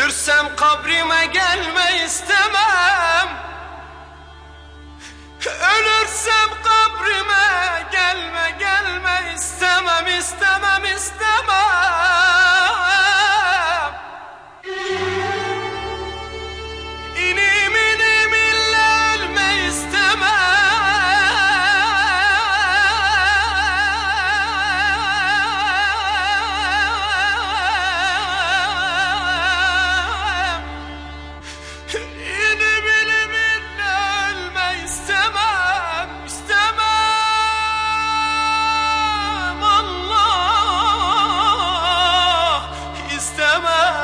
Ölürsem kabrime gelme istemem. Ölürsem kabrime gelme, gelme istemem, istemem, istemem. İnim inim ille ölme istemem. İnim inim ille ölme istemem, istemem. Allah istemem.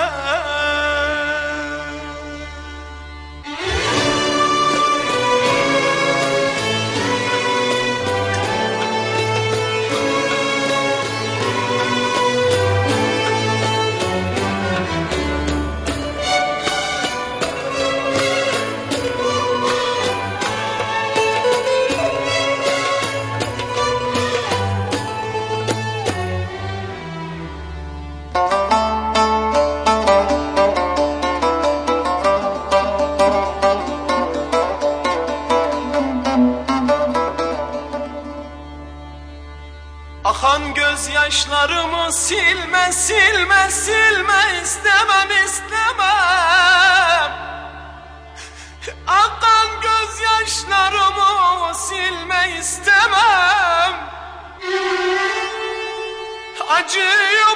Akan gözyaşlarımı silme, silme, silme istemem, istemem. Akan gözyaşlarımı silme istemem. Acıyor